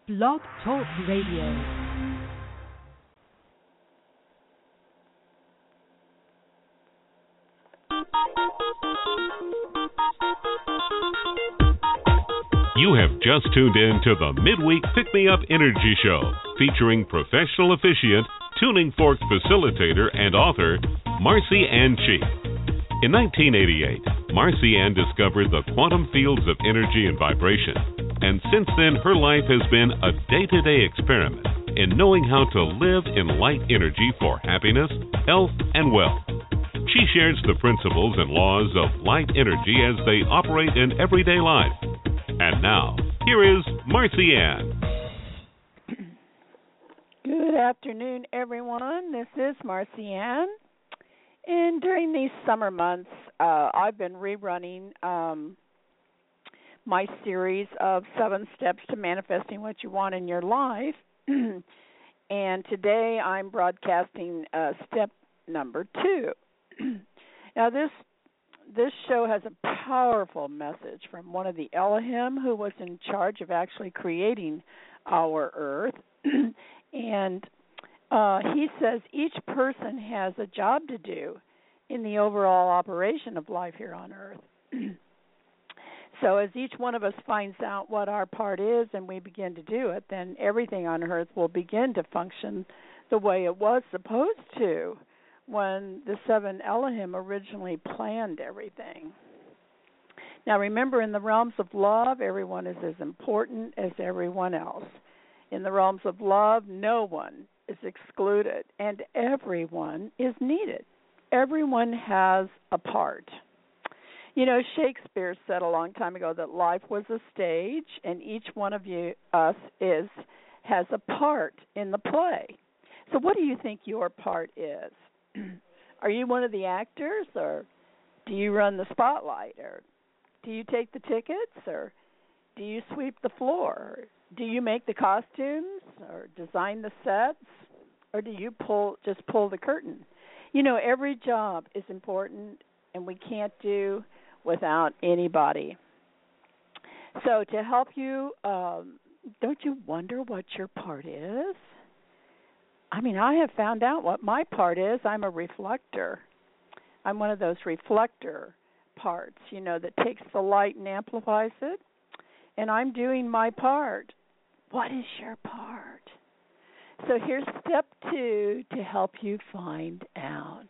Blog Talk Radio. You have just tuned in to the Midweek Pick Me Up Energy Show, featuring professional officiant, tuning fork facilitator, and author, Marcy Ann Cheek. In 1988, Marcy Ann discovered the quantum fields of energy and vibration, and since then her life has been a day-to-day experiment in knowing how to live in light energy for happiness, health, and wealth. She shares the principles and laws of light energy as they operate in everyday life. And now, here is Marcy Ann. Good afternoon, everyone. This is Marcy Ann. And during these summer months, I've been rerunning my series of 7 steps to manifesting what you want in your life. And today I'm broadcasting step number 2. Now, this show has a powerful message from one of the Elohim who was in charge of actually creating our earth. And he says each person has a job to do in the overall operation of life here on earth. So as each one of us finds out what our part is and we begin to do it, then everything on earth will begin to function the way it was supposed to when the 7 Elohim originally planned everything. Now remember, in the realms of love, everyone is as important as everyone else. In the realms of love, no one is excluded, and everyone is needed. Everyone has a part. You know, Shakespeare said a long time ago that life was a stage, and each one of us has a part in the play. So what do you think your part is? Are you one of the actors, or do you run the spotlight, or do you take the tickets, or do you sweep the floor? Do you make the costumes or design the sets, or do you just pull the curtain? You know, every job is important, and we can't do without anybody. So to help you, don't you wonder what your part is? I mean, I have found out what my part is. I'm a reflector. I'm one of those reflector parts, you know, that takes the light and amplifies it. And I'm doing my part. What is your part? So here's step 2 to help you find out.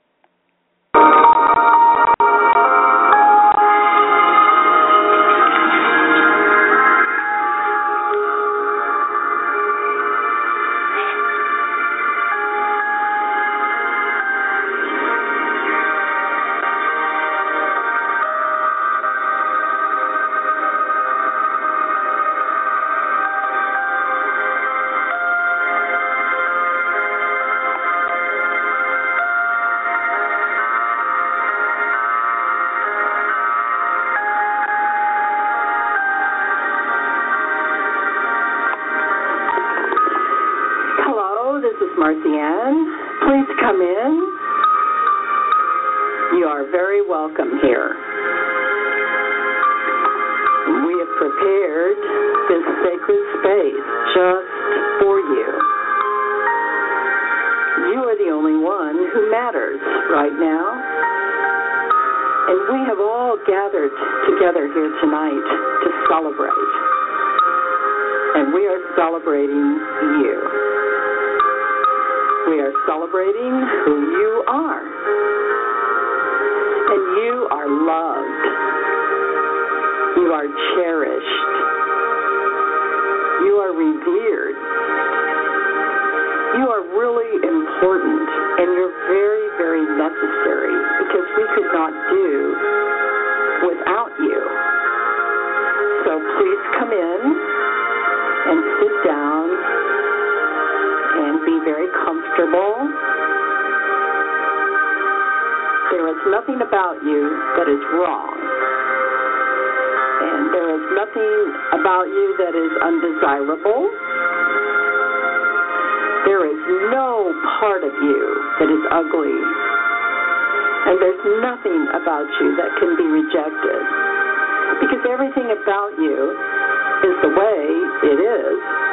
Marcy Ann, please come in. You are very welcome here. We have prepared this sacred space just for you. You are the only one who matters right now. And we have all gathered together here tonight to celebrate. And we are celebrating you. We are celebrating who you are. And you are loved. You are cherished. You are revered. You are really important, and you're very, very necessary, because we could not do without you. So please come in and sit down and be very comfortable. There is nothing about you that is wrong. And there is nothing about you that is undesirable. There is no part of you that is ugly. And there's nothing about you that can be rejected. Because everything about you is the way it is.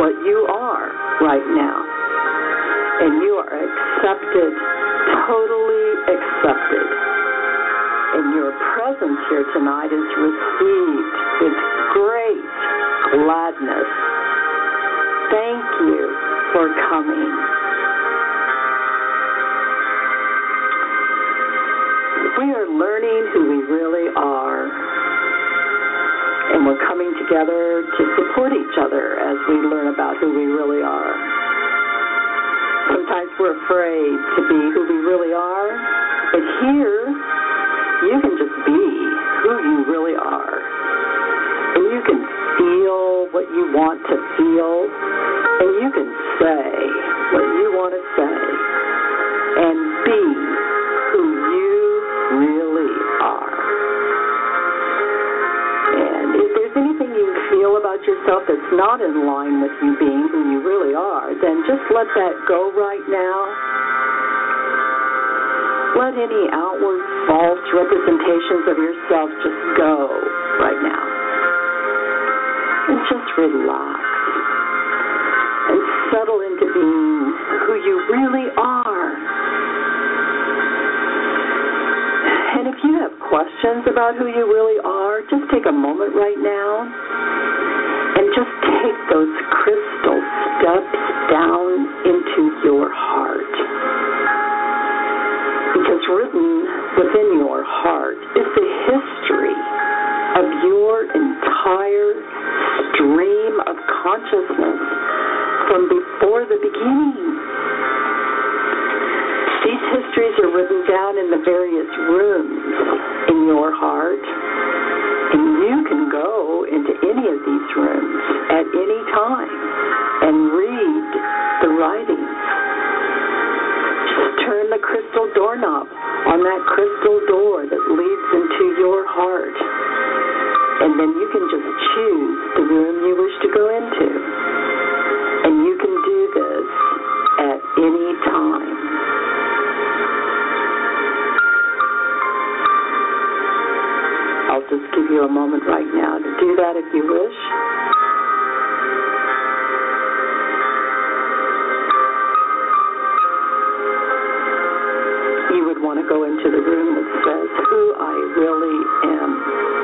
what you are right now. And you are accepted, totally accepted. And your presence here tonight is received with great gladness. Thank you for coming. We are learning who we really are. And we're coming together to support each other as we learn about who we really are. Sometimes we're afraid to be who we really are, but here you can just be who you really are. And you can feel what you want to feel, and you can say what you want to say, and be who you really are. And if there's anything you feel about yourself that's not in line with you being who you really are, then just let that go right now. Let any outward false representations of yourself just go right now. And just relax and settle into being who you really are. And if you have questions about who you really are, just take a moment right now and just take those crystal steps down into your heart. Because written within your heart is the history of your entire stream of consciousness from before the beginning. These histories are written down in the various rooms in your heart, and you can go into any of these rooms at any time and read the writings. Just turn the crystal doorknob on that crystal door that leads into your heart, and then you can just choose the room you wish to go into. And you can do this at any time. I'll just give you a moment right now to do that if you wish. You would want to go into the room that says, who I really am.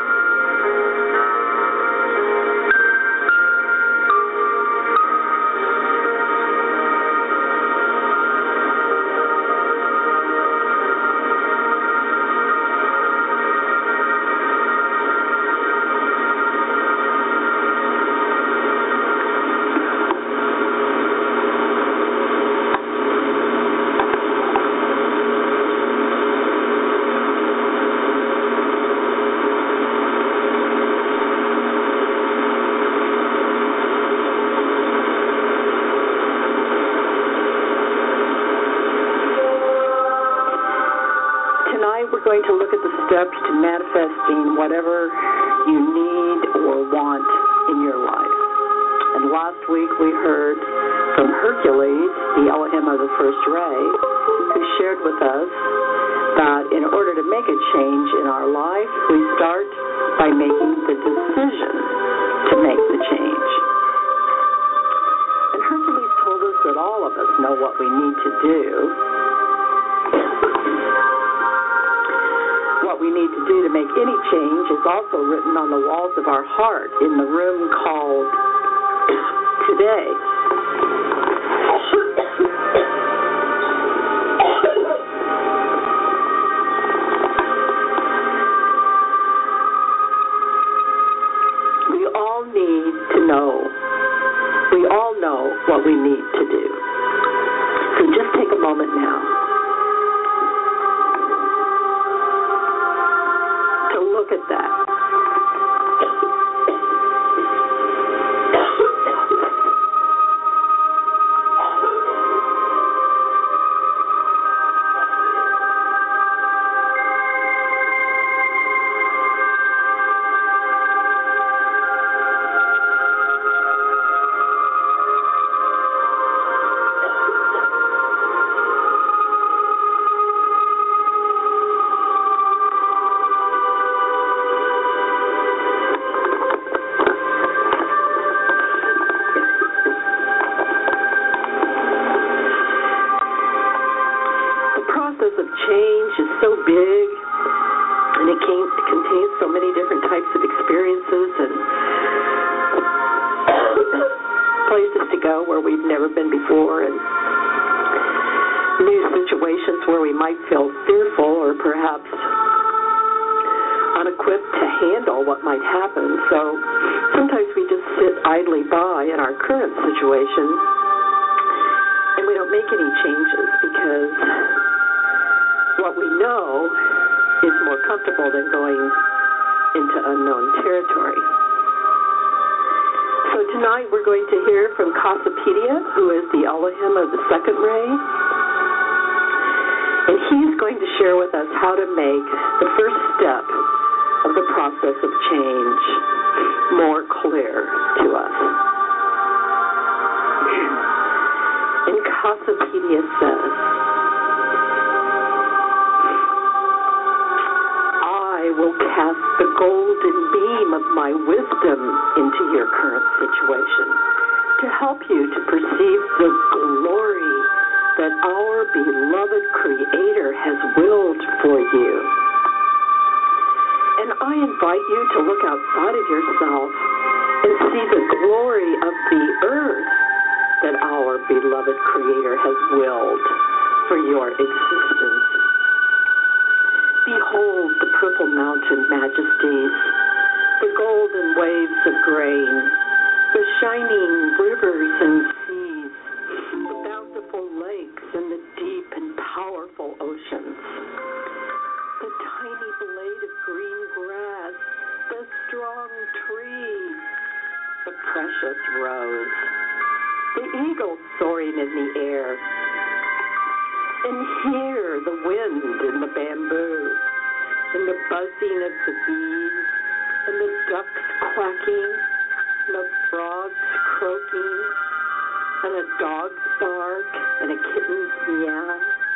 We're going to look at the steps to manifesting whatever you need or want in your life. And last week we heard from Hercules, the Elohim of the first ray, who shared with us that in order to make a change in our life, we start by making the decision to make the change. And Hercules told us that all of us know what we need to do. What we need to do to make any change is also written on the walls of our heart in the room called Today. We all need to know. We all know what we need to do. So just take a moment now to look at that. experiences and places to go where we've never been before, and new situations where we might feel fearful or perhaps unequipped to handle what might happen. So sometimes we just sit idly by in our current situation and we don't make any changes because what we know is more comfortable than going into unknown territory. So tonight we're going to hear from Kasapedia, who is the Elohim of the second ray. And he's going to share with us how to make the first step of the process of change more clear to us. And Kasapedia says, I will cast the golden beam of my wisdom into your current situation to help you to perceive the glory that our beloved Creator has willed for you. And I invite you to look outside of yourself and see the glory of the earth that our beloved Creator has willed for your existence. Behold the purple mountain majesties, the golden waves of grain, the shining rivers and seas, the bountiful lakes and the deep and powerful oceans, the tiny blade of green grass, the strong trees, the precious rose, the eagle soaring in the air, and hear the wind in the bamboo, and the buzzing of the bees, and the ducks quacking, and the frogs croaking, and a dog's bark, and a kitten's meow.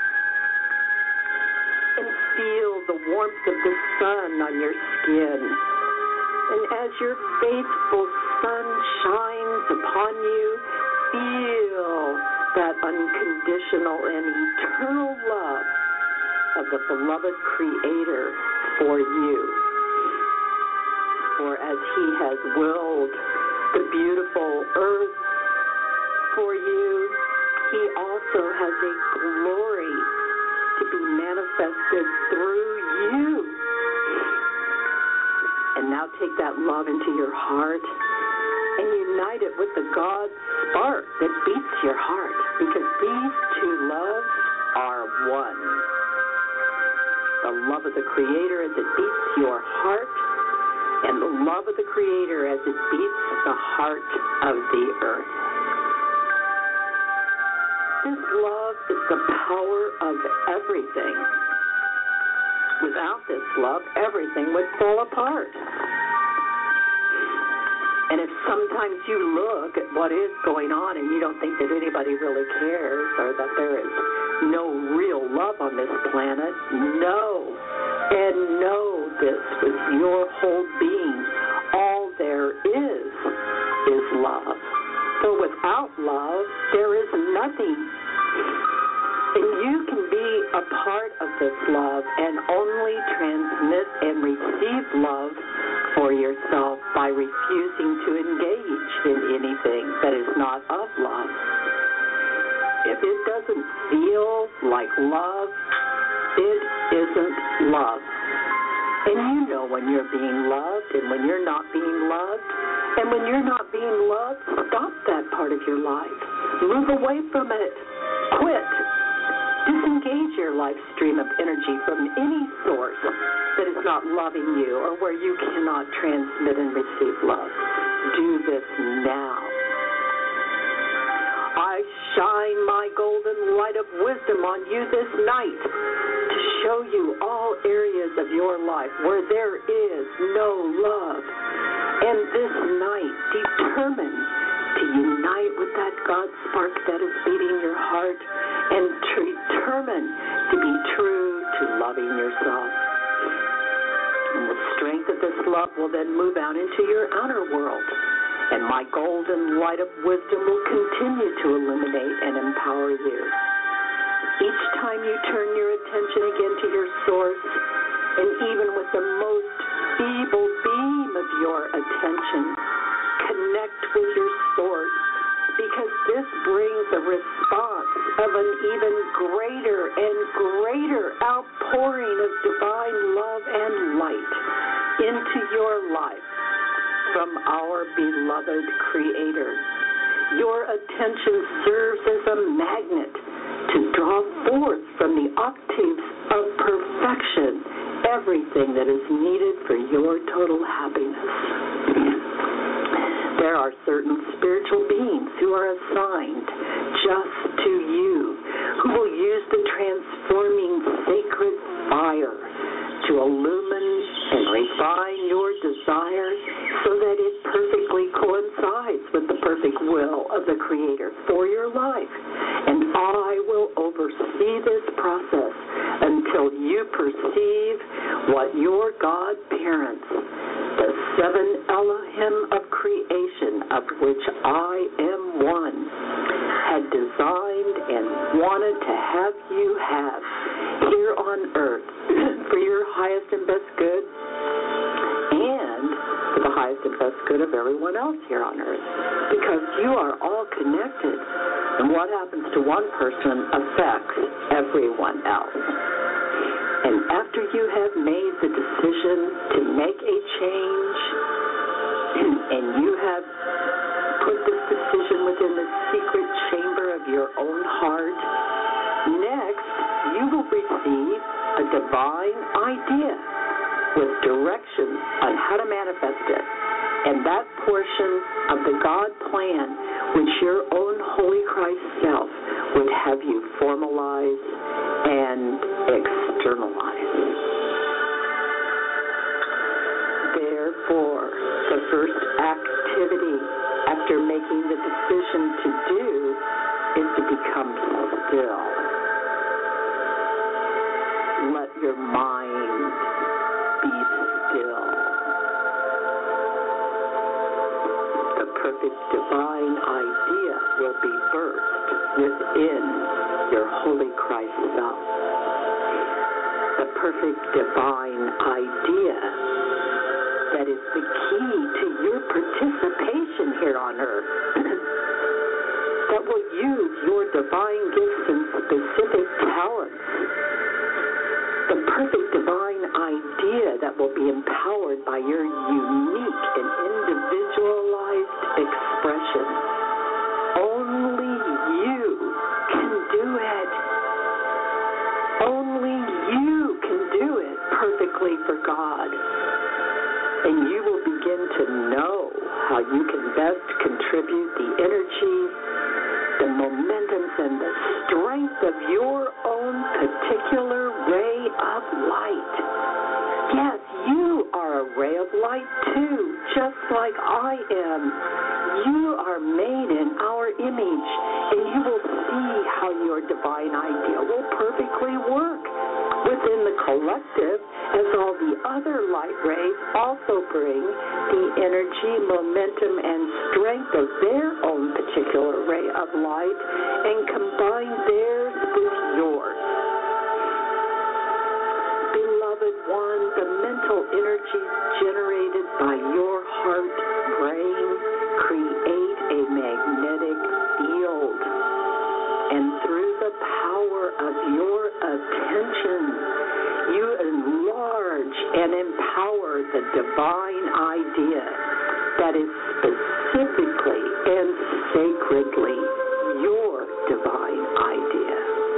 And feel the warmth of the sun on your skin. And as your faithful sun shines upon you, feel that unconditional and eternal love of the beloved Creator for you. For as He has willed the beautiful earth for you, He also has a glory to be manifested through you. And now take that love into your heart and unite it with the God spark that beats your heart, because these two loves are one. The love of the Creator as it beats your heart, and the love of the Creator as it beats the heart of the earth. This love is the power of everything. Without this love, everything would fall apart. And if sometimes you look at what is going on and you don't think that anybody really cares, or that there is no real love on this planet, know and know this with your whole being. All there is love. For without love, there is nothing. And you can be a part of this love and only transmit and receive love for yourself by refusing to engage in anything that is not of love. If it doesn't feel like love, it isn't love. And you know when you're being loved and when you're not being loved. And when you're not being loved, stop that part of your life. Move away from it. Quit. Disengage your life stream of energy from any source that is not loving you or where you cannot transmit and receive love. Do this now. I shine my golden light of wisdom on you this night to show you all areas of your life where there is no love. And this night, determine to unite with that God spark that is beating your heart and to determine to be true to loving yourself. And the strength of this love will then move out into your outer world. And my golden light of wisdom will continue to illuminate and empower you. Each time you turn your attention again to your source, and even with the most feeble beam of of your attention. Connect with your source, because this brings a response of an even greater and greater outpouring of divine love and light into your life from our beloved Creator. Your attention serves as a magnet to draw forth from the octaves of perfection everything that is needed for your total happiness. There are certain spiritual beings who are assigned just to you, who will use the transforming sacred fire to illumine and refine your desire so that it perfectly coincides with the perfect will of the Creator for your life. And I will oversee this process until you perceive what your God parents, the seven Elohim of creation, of which I am one, had designed and wanted to have you have here on earth for your highest and best good, and for the highest and best good of everyone else here on earth, because you are all connected, and what happens to one person affects everyone else. And after you have made the decision to make a change, and you have put this decision within the secret chamber of your own heart, next you will receive a divine idea with directions on how to manifest it. And that portion of the God plan which your own Holy Christ self would have you formalize and externalize. Therefore, the first activity after making the decision to do is to become still. Let your mind be still. The perfect divine idea will be birthed within your Holy Christ self. The perfect divine idea that is the key to your participation here on earth, that will use your divine gifts and specific talents. The perfect divine idea that will be empowered by your unique and individualized expression. Only you can do it. Only you can do it perfectly for God. And you will begin to know how you can best contribute the energy, the momentums, and the strength of your own particular ray of light. Yes, you are a ray of light too, just like I am. You are made in our image, and you will see how your divine idea will perfectly work within the collective, as all the other light rays also bring the energy, momentum, and strength of their own particular ray of light and combine theirs with yours. Beloved one, the mental energies generated by your heart brain create a magnetic field. And through the power of your attention, you enlarge and empower the divine idea that is specifically and sacredly your divine idea.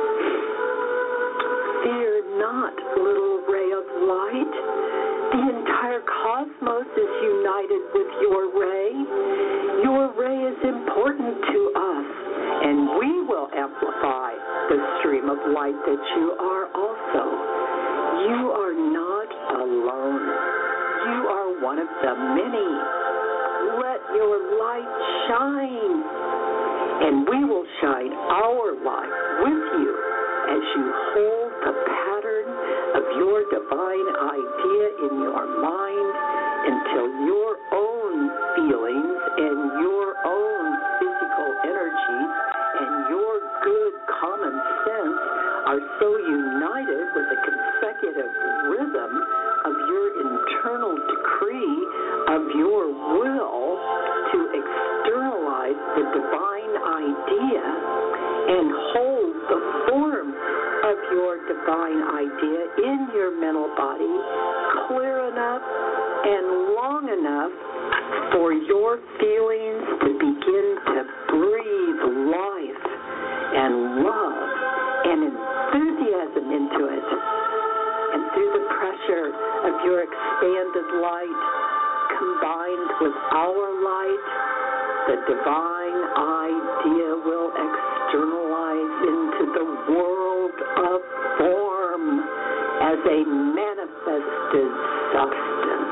Fear not, little ray of light. The entire cosmos is united with your ray. Your ray is important to us, and we will amplify the stream of light that you are also. You are not alone. You are one of the many. Let your light shine, and we will shine our light with you as you hold the pattern of your divine idea in your mind until your own feelings and your own physical energies and your good common sense are so united with the consecutive rhythm of your internal decree of your will to externalize the divine idea and hold the form of your divine idea in your mental body clear enough and long enough for your feelings to begin to breathe life and love and enthusiasm into it. And through the pressure of your expanded light combined with our light, the divine idea will externalize into the world of form as a manifested substance.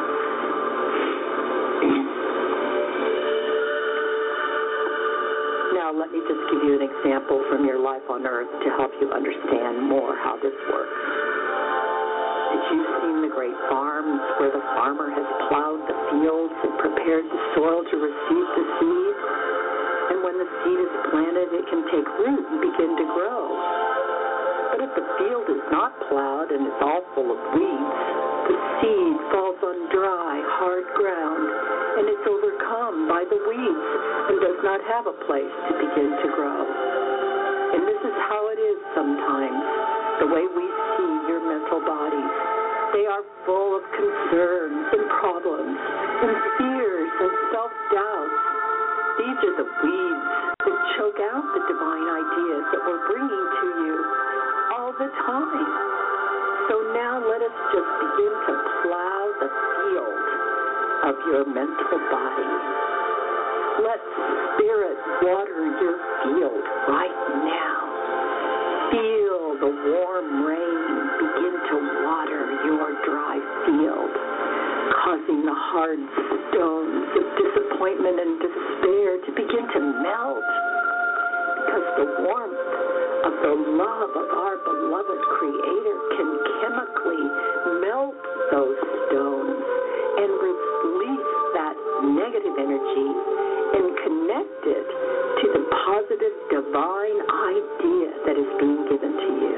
Now, let me just give you an example from your life on Earth to help you understand more how this works. You've seen the great farms where the farmer has plowed the fields and prepared the soil to receive the seed. And when the seed is planted, it can take root and begin to grow. But if the field is not plowed and it's all full of weeds, the seed falls on dry, hard ground, and it's overcome by the weeds and does not have a place to begin to grow. And this is how it is sometimes, the way we see your mental bodies. They are full of concerns and problems and fears and self-doubts. These are the weeds that choke out the divine ideas that we're bringing to you all the time. So now let us just begin to plow the field of your mental body. Let Spirit water your field right now. Feel the warm rain begin to water your dry field, causing the hard stones of disappointment and despair to begin to melt, because the warmth of the love of our beloved Creator can chemically melt those stones and release that negative energy and connect it to the positive divine idea that is being given to you.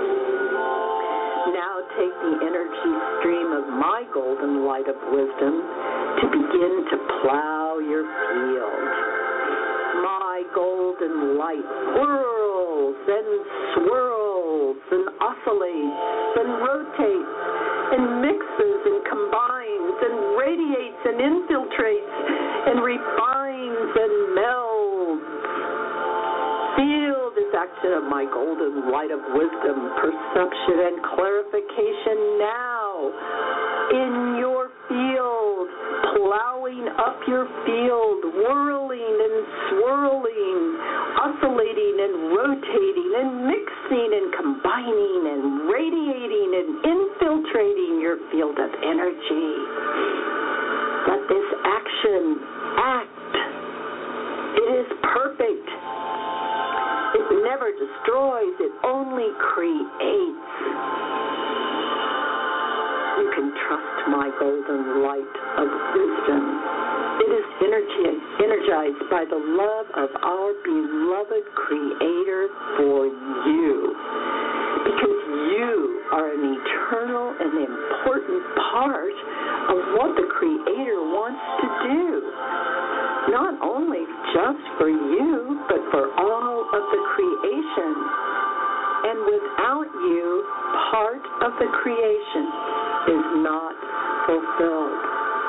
Now take the energy stream of my golden light of wisdom to begin to plow your field. My golden light whirls and swirls and oscillates and rotates and mixes and combines and radiates and infiltrates and refines and melds. Feel this action of my golden light of wisdom, perception, and clarification now in your field, plowing up your field, whirling and swirling, oscillating and rotating and mixing and combining and radiating and infiltrating your field of energy. Let this action act. It is perfect. It never destroys. It only creates. You can trust my golden light of wisdom. It is energized by the love of our beloved Creator for you. Because you are an eternal and important part of what the Creator wants to do. Not only just for you, but for all of the creation. And without you, part of the creation is not fulfilled.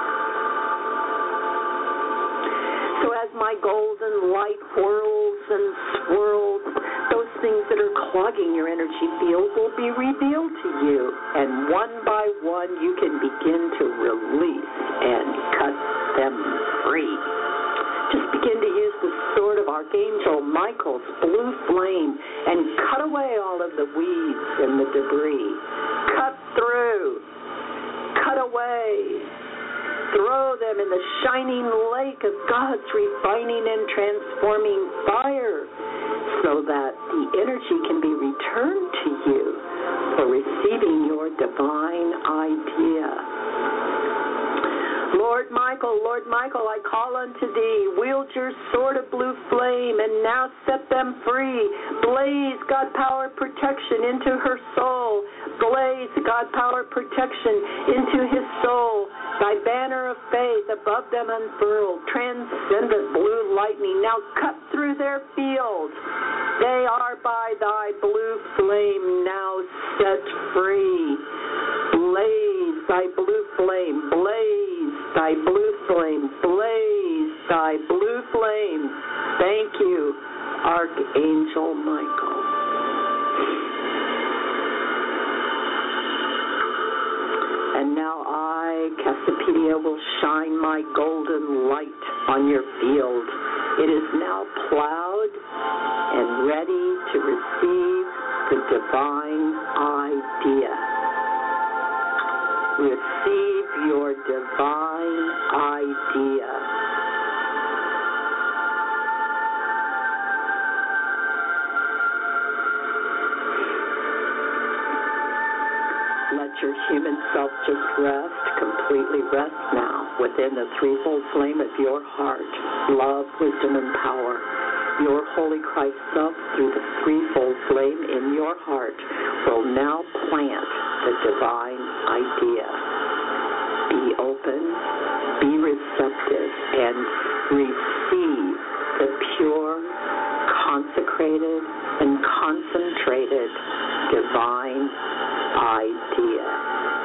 So as my golden light whirls and swirls, those things that are clogging your energy field will be revealed to you. And one by one, you can begin to release and cut them free. Just begin to use the sword of Archangel Michael's blue flame and cut away all of the weeds and the debris. Cut through. Cut away. Throw them in the shining lake of God's refining and transforming fire so that the energy can be returned to you for receiving your divine idea. Lord Michael, I call unto thee. Wield your sword of blue flame, and now set them free. Blaze God power protection into her soul. Blaze God power protection into his soul. Thy banner of faith above them unfurled. Transcendent blue lightning now cut through their fields. They are by thy blue flame now set free. Blaze thy blue flame, blaze thy blue flame, blaze thy blue flame. Thank you, Archangel Michael. And now I, Cassiopeia, will shine my golden light on your field. It is now plowed and ready to receive the divine idea. Receive your divine idea. Let your human self just rest, completely rest now within the threefold flame of your heart, love, wisdom, and power. Your Holy Christ self, through the threefold flame in your heart, will now plant the divine idea. Be open, be receptive, and receive the pure, consecrated, and concentrated divine idea.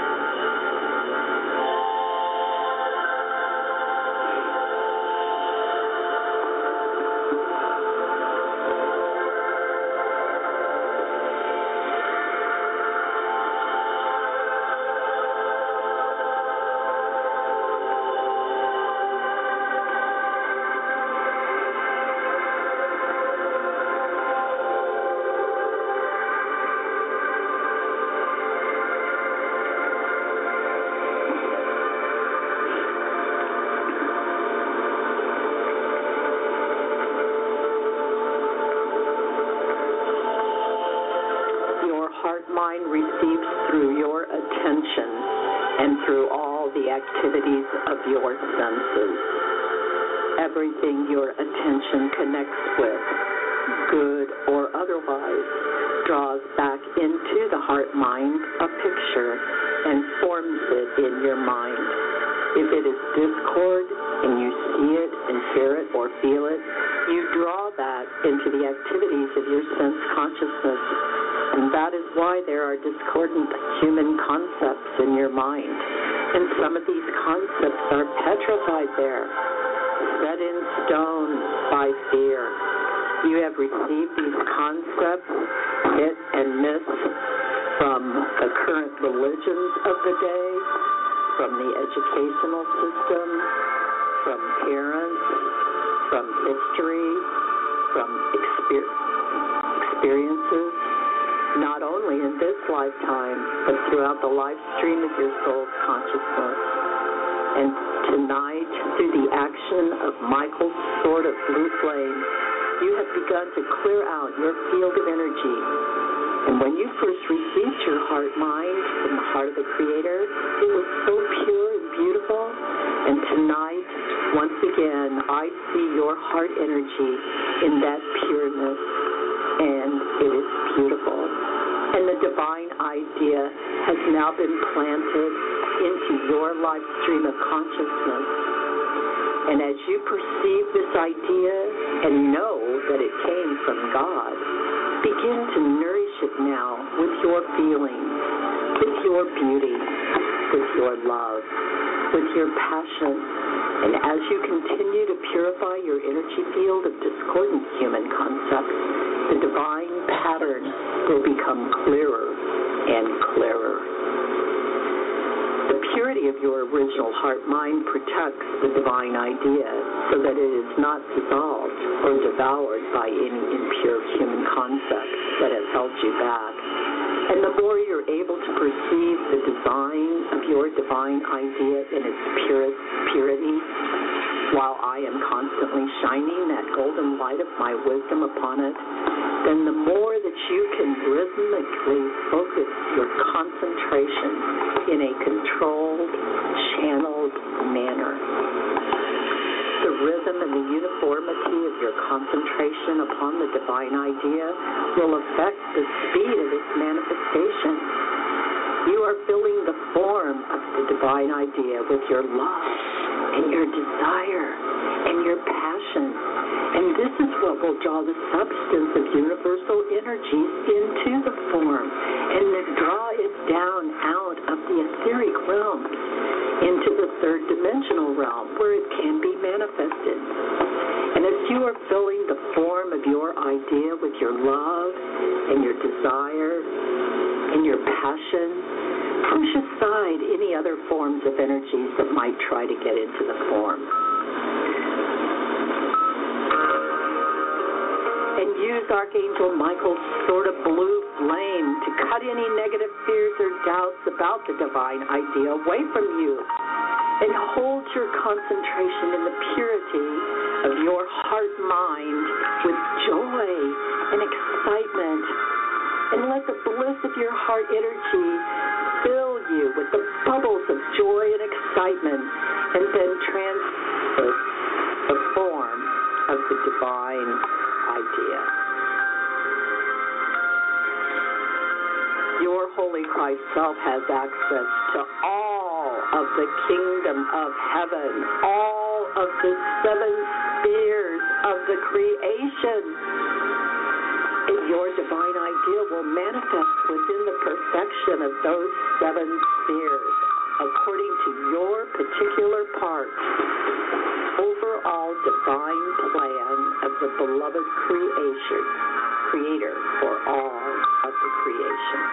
Mind receives through your attention and through all the activities of your senses. Everything your attention connects with, good or otherwise, draws back into the heart-mind a picture and forms it in your mind. If it is discord and you see it and hear it or feel it, you draw that into the activities of your sense consciousness. And that is why there are discordant human concepts in your mind. And some of these concepts are petrified there, set in stone by fear. You have received these concepts, hit and miss, from the current religions of the day, from the educational system, from parents, from history, from experiences, not only in this lifetime, but throughout the life stream of your soul's consciousness. And tonight, through the action of Michael's sword of blue flame, you have begun to clear out your field of energy. And when you first received your heart-mind from the heart of the Creator, it was so pure and beautiful. And tonight, once again, I see your heart energy in that pureness, and it is beautiful. And the divine idea has now been planted into your life stream of consciousness. And as you perceive this idea and know that it came from God, begin to nourish it now with your feelings, with your beauty, with your love, with your passion. And as you continue to purify your energy field of discordant human concepts, the divine pattern will become clearer and clearer. The purity of your original heart-mind protects the divine idea so that it is not dissolved or devoured by any impure human concepts that have held you back. And the more you're able to perceive the design of your divine idea in its purest purity, while I am constantly shining that golden light of my wisdom upon it, then the more that you can rhythmically focus your concentration in a controlled, channeled manner. The rhythm and the uniformity of your concentration upon the divine idea will affect the speed of its manifestation. You are filling the form of the divine idea with your love and your desire and your passion. And this is what will draw the substance of universal energies into the form and then draw it down out of the etheric realm into the third dimensional realm where it can be manifested. And as you are filling the form of your idea with your love and your desire and your passion, push aside any other forms of energies that might try to get into the form. And use Archangel Michael's sword of blue flame to cut any negative fears or doubts about the divine idea away from you. And hold your concentration in the purity of your heart-mind with joy and excitement. And let the bliss of your heart energy fill you with the bubbles of joy and excitement, and then transfer the form of the divine idea. Your Holy Christ Self has access to all of the kingdom of heaven, all of the seven spheres of the creation. And your divine idea will manifest within the perfection of those seven spheres, according to your particular part, overall divine plan of the beloved creator for all of the creation.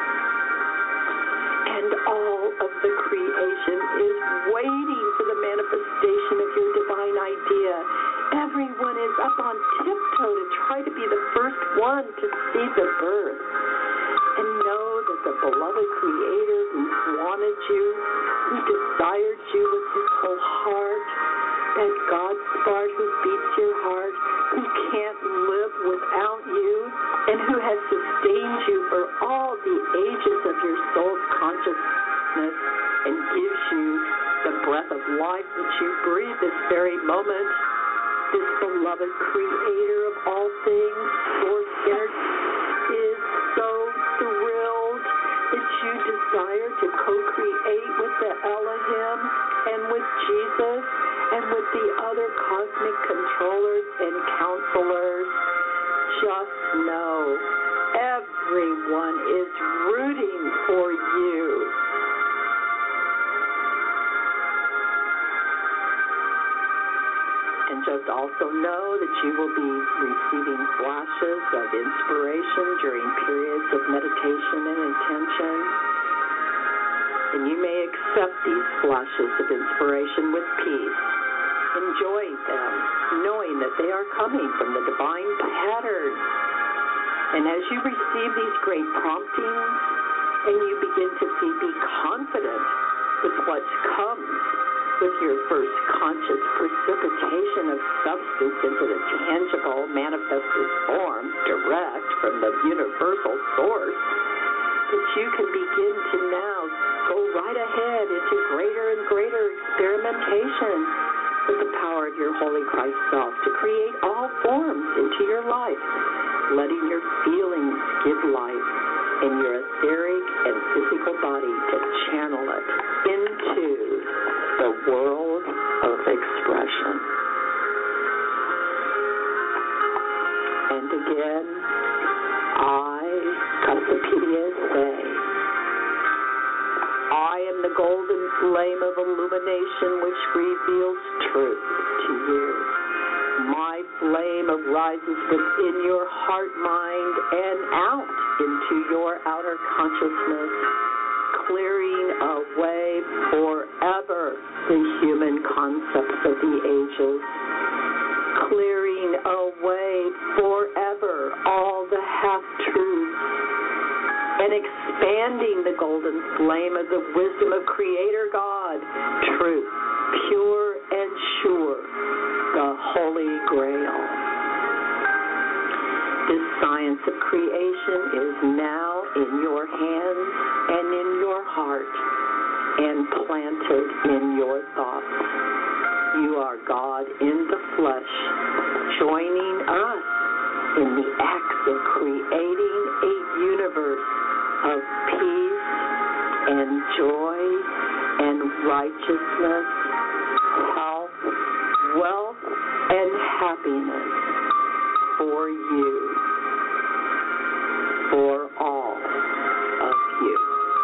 And all of the creation is waiting for the manifestation of your divine idea. Everyone is up on tiptoe to try to be the first one to see the birth. And know that the beloved Creator who wanted you, who desired you with his whole heart, that God spark who beats your heart, who can't live without you, and who has sustained you for all the ages of your soul's consciousness and gives you the breath of life that you breathe this very moment. This beloved Creator of all things, Source Energy, is so thrilled that you desire to co-create with the Elohim and with Jesus and with the other cosmic controllers and counselors. Just know everyone is rooting for you. And just also know that you will be receiving flashes of inspiration during periods of meditation and intention. And you may accept these flashes of inspiration with peace, enjoying them, knowing that they are coming from the divine pattern. And as you receive these great promptings, and you begin to be confident with what comes with your first conscious precipitation of substance into the tangible, manifested form direct from the universal source, that you can begin to now go right ahead into greater and greater experimentation with the power of your Holy Christ Self to create all forms into your life, letting your feelings give life and your etheric and physical body to channel it into the world of expression. And again, I, Cassiopeia, say, I am the golden flame of illumination which reveals truth to you. My flame arises within your heart, mind, and out into your outer consciousness, clearing away forever the human concepts of the ages, clearing away forever all the half-truths, and expanding the golden flame of the wisdom of Creator God, truth, pure and sure, the Holy Grail. This science of creation is now in your hands and in your heart. and planted in your thoughts. You are God in the flesh, joining us in the act of creating a universe of peace and joy and righteousness, health, wealth, and happiness for you, for all of you.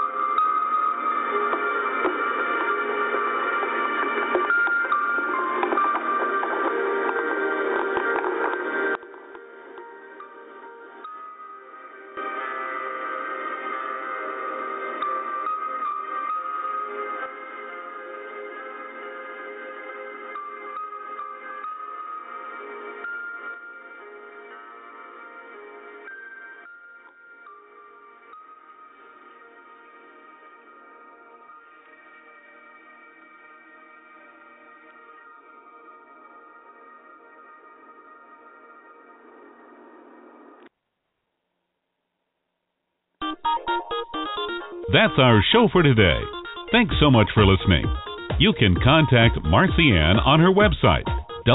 That's our show for today. Thanks so much for listening. You can contact Marcy Ann on her website,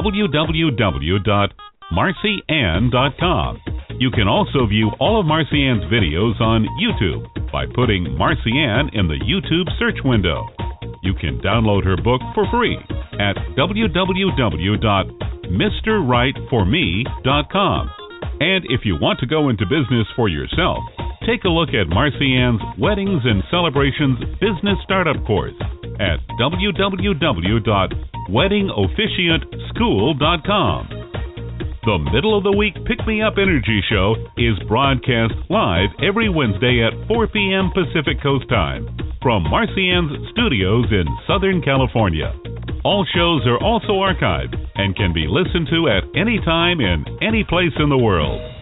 www.marcyann.com. You can also view all of Marcy Ann's videos on YouTube by putting Marcy Ann in the YouTube search window. You can download her book for free at www.mrrightforme.com. And if you want to go into business for yourself, take a look at Marcy Ann's Weddings and Celebrations Business Startup Course at www.weddingofficiantschool.com. The Middle of the Week Pick-Me-Up Energy Show is broadcast live every Wednesday at 4 p.m. Pacific Coast Time from Marcy Ann's studios in Southern California. All shows are also archived and can be listened to at any time in any place in the world.